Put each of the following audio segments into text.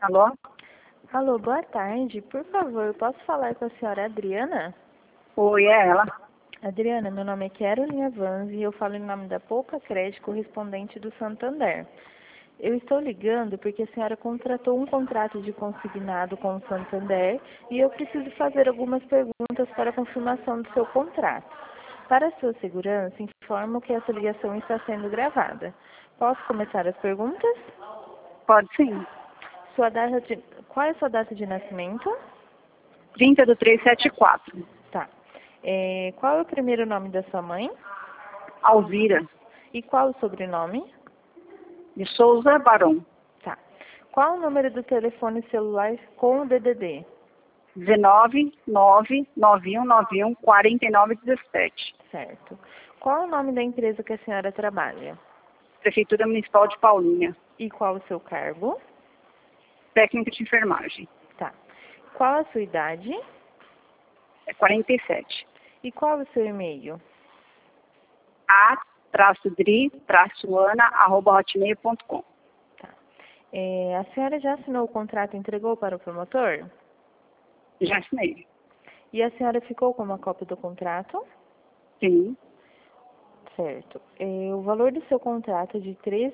Alô? Alô, boa tarde. Por favor, posso falar com a senhora Adriana? Oi, é ela? Adriana, meu nome é Caroline Evans e eu falo em nome da Poupa Crédito, correspondente do Santander. Eu estou ligando porque a senhora contratou um contrato de consignado com o Santander e eu preciso fazer algumas perguntas para a confirmação do seu contrato. Para sua segurança, informo que essa ligação está sendo gravada. Posso começar as perguntas? Pode sim. Qual é a sua data de nascimento? 30/3/74. Tá. Qual é o primeiro nome da sua mãe? Alvira. E qual o sobrenome? De Souza Barão. Tá. Qual o número do telefone celular com o DDD? 19/9191/4917. Certo. Qual o nome da empresa que a senhora trabalha? Prefeitura Municipal de Paulínia. E qual o seu cargo? Técnico de enfermagem. Tá. Qual a sua idade? É 47. E qual o seu e-mail? a-dri-ana@hotmail.com. Tá. A senhora já assinou o contrato e entregou para o promotor? Já assinei. E a senhora ficou com uma cópia do contrato? Sim. Certo. O valor do seu contrato é de R$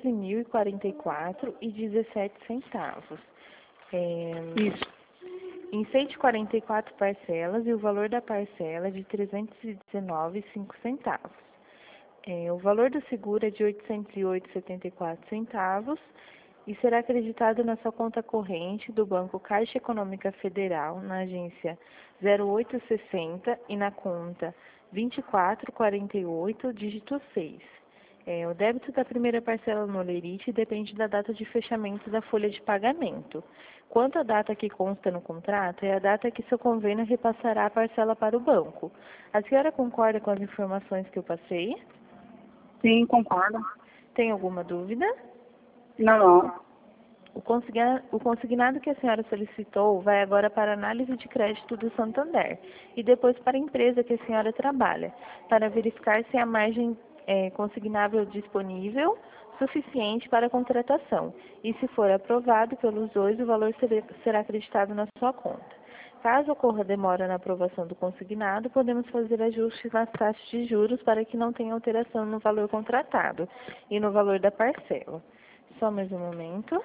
13.044,17. Isso. Em 144 parcelas e o valor da parcela é de R$ 319,05. O valor do seguro é de R$ 808,74 e será acreditado na sua conta corrente do Banco Caixa Econômica Federal, na agência 0860 e na conta 2448, dígito 6. O débito da primeira parcela no Lerite depende da data de fechamento da folha de pagamento. Quanto à data que consta no contrato, é a data que seu convênio repassará a parcela para o banco. A senhora concorda com as informações que eu passei? Sim, concordo. Tem alguma dúvida? Não. O consignado que a senhora solicitou vai agora para a análise de crédito do Santander e depois para a empresa que a senhora trabalha, para verificar se a margem consignável disponível suficiente para a contratação. E se for aprovado pelos dois, o valor será acreditado na sua conta. Caso ocorra demora na aprovação do consignado, podemos fazer ajustes nas taxas de juros para que não tenha alteração no valor contratado e no valor da parcela. Só mais um momento.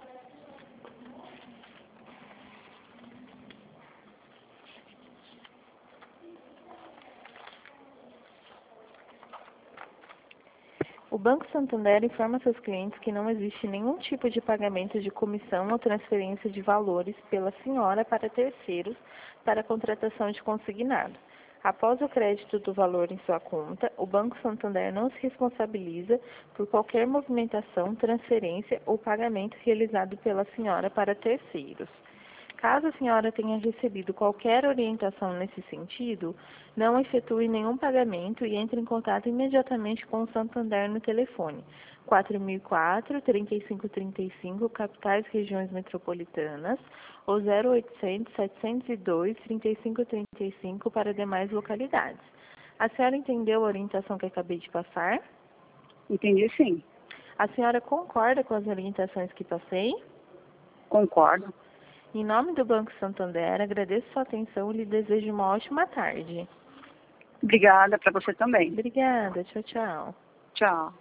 O Banco Santander informa seus clientes que não existe nenhum tipo de pagamento de comissão ou transferência de valores pela senhora para terceiros para a contratação de consignado. Após o crédito do valor em sua conta, o Banco Santander não se responsabiliza por qualquer movimentação, transferência ou pagamento realizado pela senhora para terceiros. Caso a senhora tenha recebido qualquer orientação nesse sentido, não efetue nenhum pagamento e entre em contato imediatamente com o Santander no telefone 4004-3535, capitais regiões metropolitanas, ou 0800-702-3535 para demais localidades. A senhora entendeu a orientação que acabei de passar? Entendi, sim. A senhora concorda com as orientações que passei? Concordo. Em nome do Banco Santander, agradeço sua atenção e lhe desejo uma ótima tarde. Obrigada para você também. Obrigada. Tchau, tchau. Tchau.